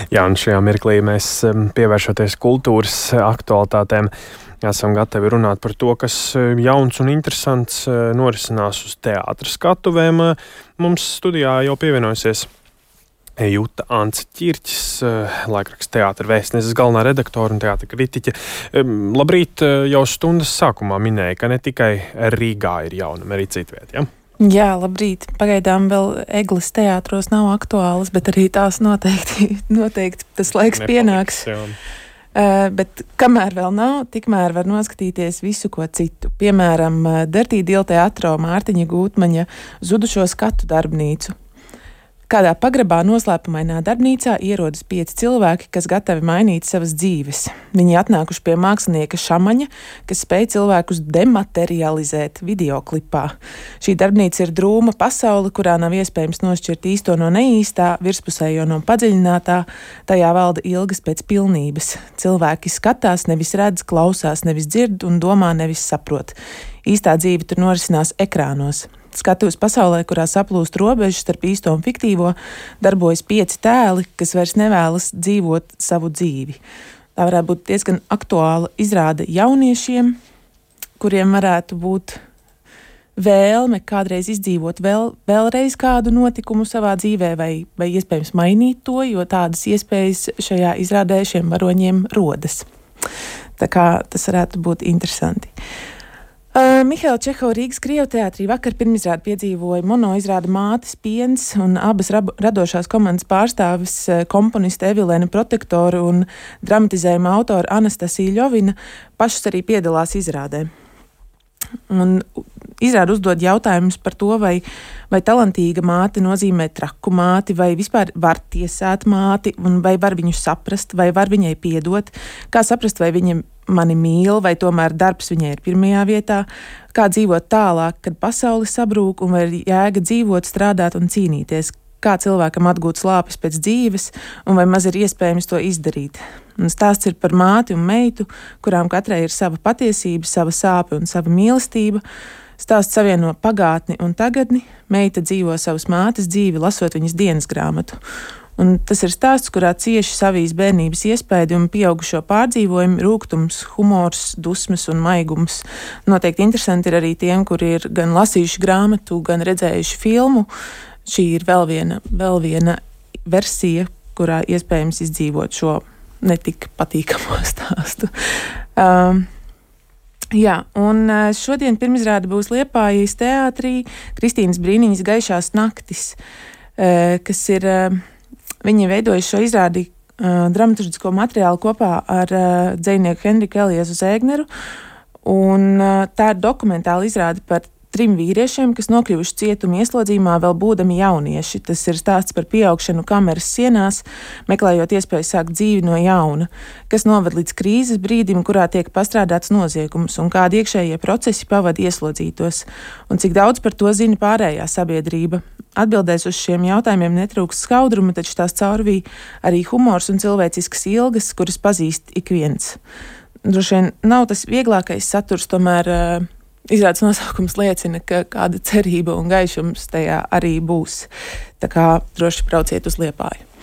Jā, un šajā mirklī mēs pievēršoties kultūras aktualitātēm, esam gatavi runāt par to, kas jauns un interesants norisinās uz teātra skatuvēm. Mums studijā jau pievienojusies Juta Ants Ķirķis, laikraksta Teātra vēstneses galvenā redaktora un teātra kritiķe. Labrīt, jau stundas sākumā minēja, ka ne tikai Rīgā ir jaunumi, arī citviet, ja? Jā, labrīt. Pagaidām vēl Egles teātros nav aktuālas, bet arī tās noteikti tas laiks pienāks. Bet kamēr vēl nav, tikmēr var noskatīties visu ko citu. Piemēram, Dirty Deal teatro Mārtiņa Gūtmaņa Zudušo skatu darbnīcu. Kādā pagrabā noslēpumainā darbnīcā ierodas 5 cilvēki, kas gatavi mainīt savas dzīves. Viņi atnākuši pie mākslinieka Šamaņa, kas spēj cilvēkus dematerializēt videoklipā. Šī darbnīca ir drūma pasaule, kurā nav iespējams nošķirt īsto no neīstā, virspusējo no padziļinātā, tajā valda ilgas pēc pilnības. Cilvēki skatās, nevis redz, klausās, nevis dzird un domā, nevis saprot. Īstā dzīve tur norisinās ekrānos. Skatuves pasaulē, kurā saplūst robežas starp īsto un fiktīvo, darbojas 5 tēli, kas vairs nevēlas dzīvot savu dzīvi. Tā varētu būt diezgan aktuāla izrāde jauniešiem, kuriem varētu būt vēlme kādreiz izdzīvot vēlreiz kādu notikumu savā dzīvē vai iespējams mainīt to, jo tādas iespējas šajā izrādē šiem varoņiem rodas. Tā kā tas varētu būt interesanti. Mihaila Čehova Rīgas Krievu teātrī vakar pirmizrādi piedzīvoja monoizrāde Mātes piens un abas radošās komandas pārstāvis komponiste Evilēna Protektoru un dramatizējuma autora Anastasija Ļovina pašas arī piedalās izrādē. Un izrāde uzdod jautājumus par to, vai talantīga māte nozīmē traku māti, vai vispār var tiesāt māti, un vai var viņu saprast, vai var viņai piedot, kā saprast, vai viņa mani mīl, vai tomēr darbs viņai ir pirmajā vietā, kā dzīvot tālāk, kad pasaule sabrūk, un vai ir jēga dzīvot, strādāt un cīnīties, kā cilvēkam atgūt slāpes pēc dzīves, un vai maz ir iespējams to izdarīt. Un stāsts ir par māti un meitu, kurām katrai ir sava patiesība, sava sāpe un sava mīlestība. Stāsts savieno pagātni un tagadni, meita dzīvo savas mātes dzīvi, lasot viņas dienas grāmatu. Un tas ir stāsts, kurā cieši savijas bērnības iespaidi un pieaugušo pārdzīvojumi, rūgtums, humors, dusmas un maigums. Noteikti interesanti ir arī tiem, kuri ir gan lasījuši grāmatu, gan redzējuši filmu. Šī ir vēl viena versija, kurā iespējams izdzīvot šo netik patīkamo stāstu. Jā, un šodien pirmizrāde būs Liepājas teātrī Kristīnas Brīniņas Gaišās naktis, kas ir... Viņi veidojuši šo izrādi dramaturgisko materiālu kopā ar dzejnieku Henriku Eliezu Zēgneru, un tā ir dokumentāla izrāde par 3 vīriešiem, kas nokļuvuši cietuma ieslodzījumā vēl būdami jaunieši. Tas ir stāsts par pieaugšanu kameras sienās, meklējot iespēju sākt dzīvi no jauna, kas noved līdz krīzes brīdim, kurā tiek pastrādāts noziegums, un kādi iekšējie procesi pavada ieslodzītos, un cik daudz par to zina pārējā sabiedrība. Atbildēs uz šiem jautājumiem netrūks skaudruma, taču tās caurvīja arī humors un cilvēciskas ilgas, kuras pazīst ik viens. Droši vien nav tas vieglākais saturs, tomēr izrādes nosaukums liecina, ka kāda cerība un gaišums tajā arī būs. Tā kā droši brauciet uz Liepāju.